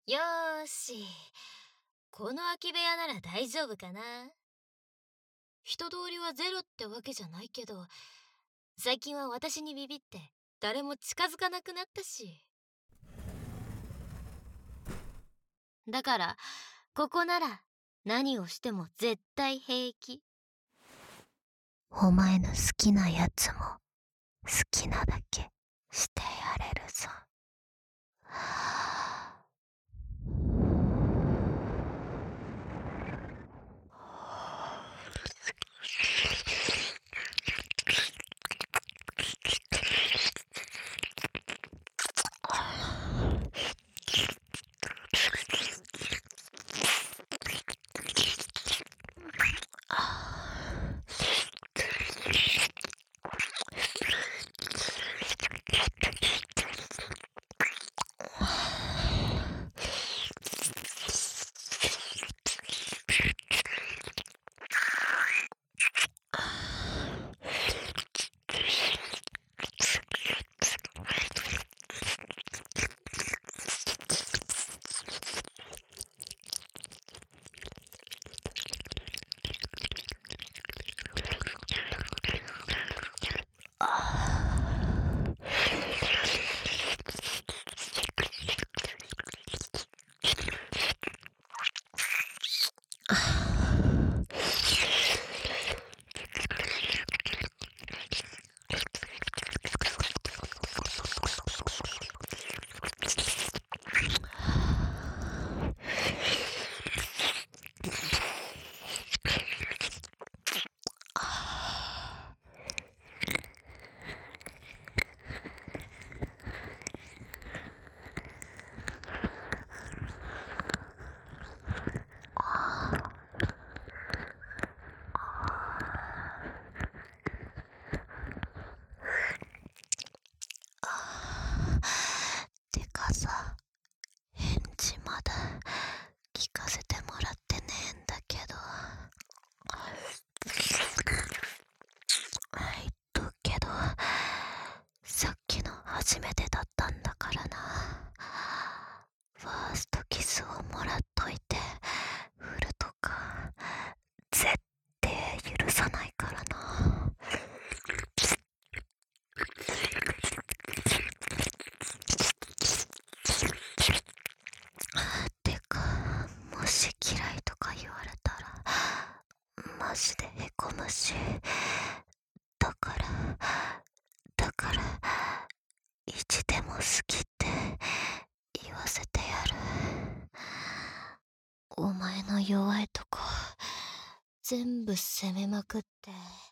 よーし。この空き部屋なら大丈夫かな。人通りはゼロってわけじゃないけど、最近は私にビビって誰も近づかなくなったし。だから、ここなら何をしても絶対平気。 お前の好きなやつも好きなだけしてやれるぞ。てかさ、返事まだ聞かせてもらってねえんだけど。言っとくけど、さっきの初めてだったんだからな。ファーストキスをもらっといて振るとか絶対許さないからな。てか、もし嫌いとか言われたらマジでへこむし、だからいつでも好きって言わせてやる。お前の弱いとこ全部攻めまくって。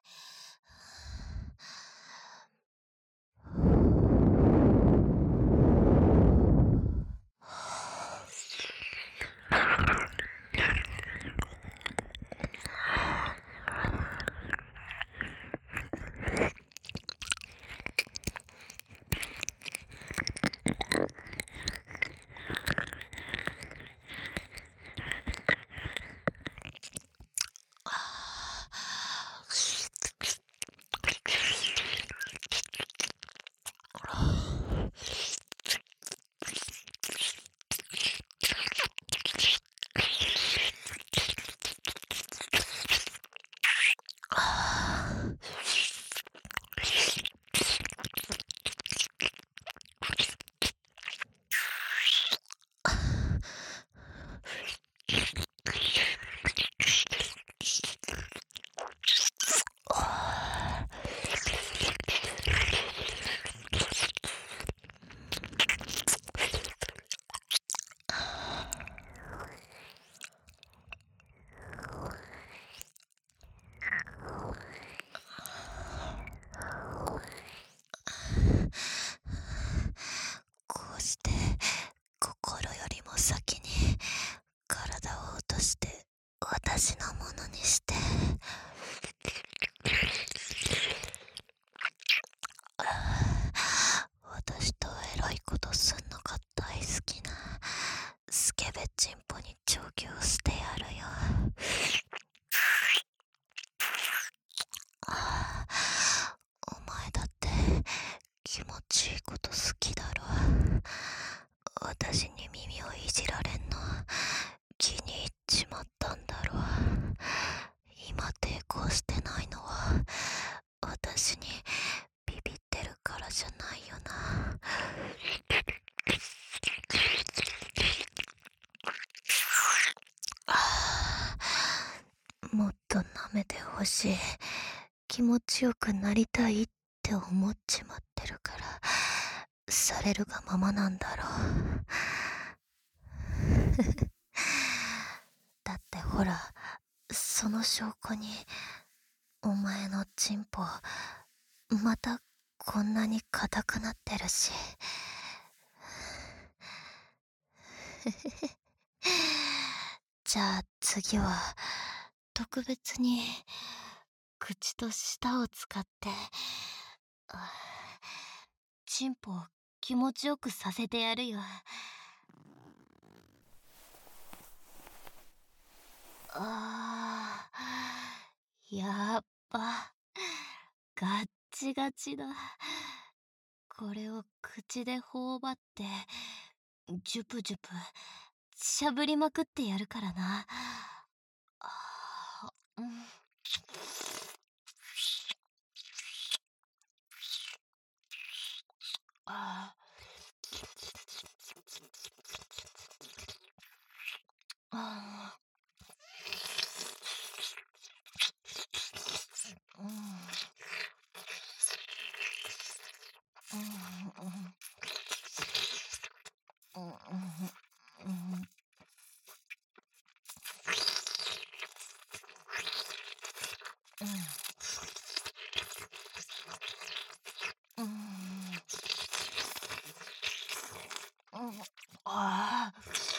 こうして心よりも先に体を落として私のものにして、私とエロいことすんのが大好きなスケベチンポに調教してやるよ。お前だって気持ちいいこと好きだろ。私に耳をいじられ少し気持ちよくなりたいって思っちまってるから、されるがままなんだろう。だってほら、その証拠に、お前のチンポ、またこんなに硬くなってるし。じゃあ次は、特別に、口と舌を使って、チンポを気持ちよくさせてやるよ。やっぱ、ガッチガチだ。これを口で頬張って、ジュプジュプ、しゃぶりまくってやるからな。うん。ああ。うん。うんうんうんうんああ。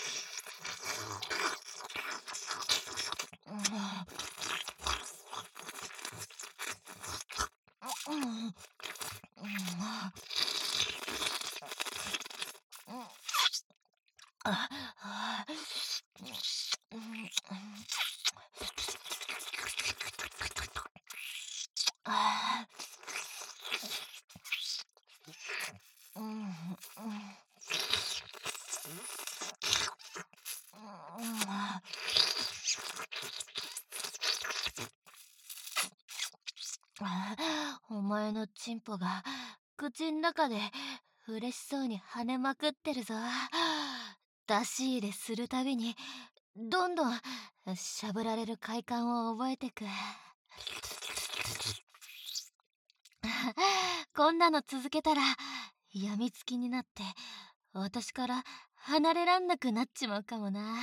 お前のチンポが口ん中で嬉しそうに跳ねまくってるぞ。出し入れするたびにどんどんしゃぶられる快感を覚えてく。こんなの続けたらやみつきになって私から離れらんなくなっちまうかもな。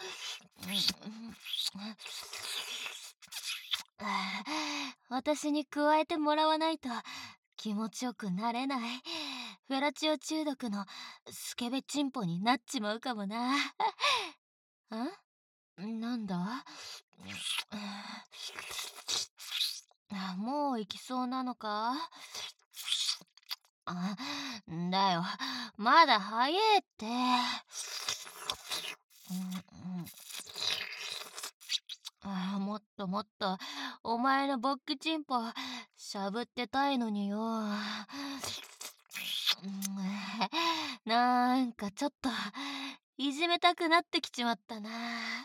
私に加えてもらわないと気持ちよくなれないフェラチオ中毒のスケベチンポになっちまうかもな。なんだ？もう行きそうなのか？だよ、まだ早えって。もっともっとお前のボックチンポしゃぶってたいのによ。なんかちょっといじめたくなってきちまったな。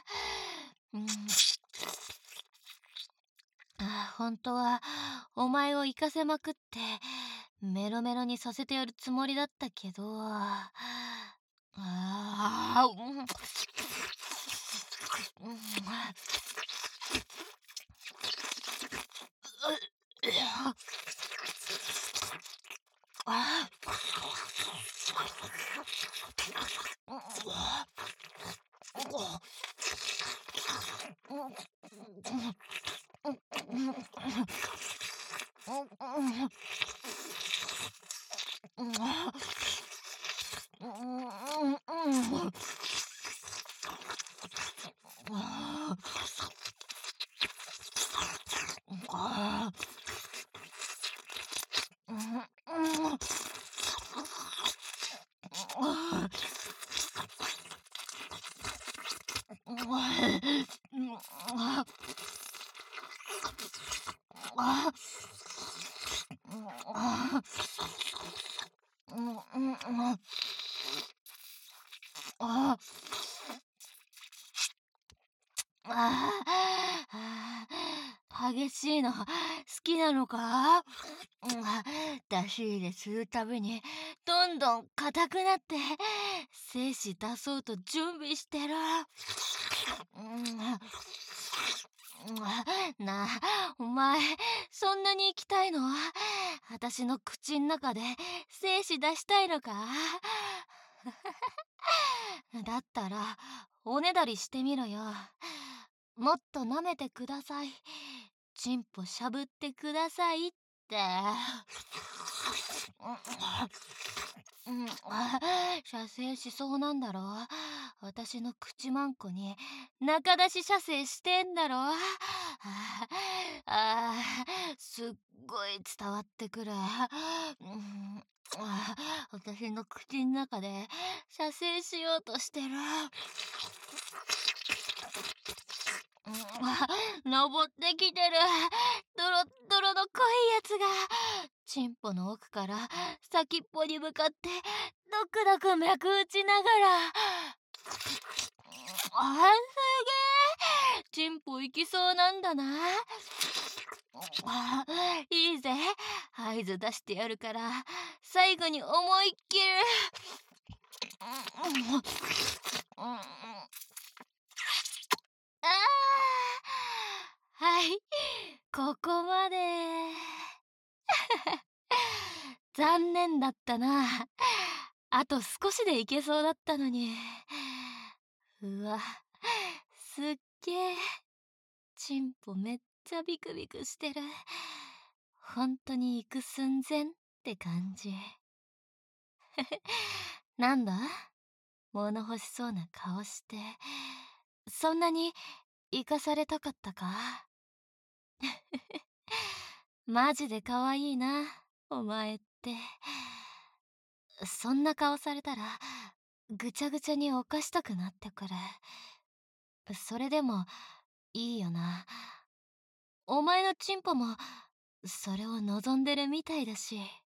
本当はお前を行かせまくってメロメロにさせてやるつもりだったけど、激しいの好きなのか？出し入れするたびにどんどん硬くなって精子出そうと準備してる。 なあ、お前、そんなに行きたいの？私の口ん中で精子出したいのか？だったら、おねだりしてみろよ。もっと舐めてください。チンポしゃぶってくださいって。射精しそうなんだろ？私の口マンコに中出し射精してんだろ？すっごい伝わってくる。私の口の中で射精しようとしてる。登ってきてる。ドロッドロの濃いやつがチンポの奥から先っぽに向かってドクドク脈打ちながら、すげえ、チンポ行きそうなんだな。いいぜ、合図出してやるから最後に思いっきり。はい、ここまで。残念だったな。あと少しでいけそうだったのに。うわ、すっげえ。チンポめっちゃビクビクしてる。本当に行く寸前って感じ。なんだ？物欲しそうな顔して。そんなに生かされたかったか？マジで可愛いな、お前って。そんな顔されたらぐちゃぐちゃに犯したくなってくる。それでもいいよな。お前のチンポもそれを望んでるみたいだし。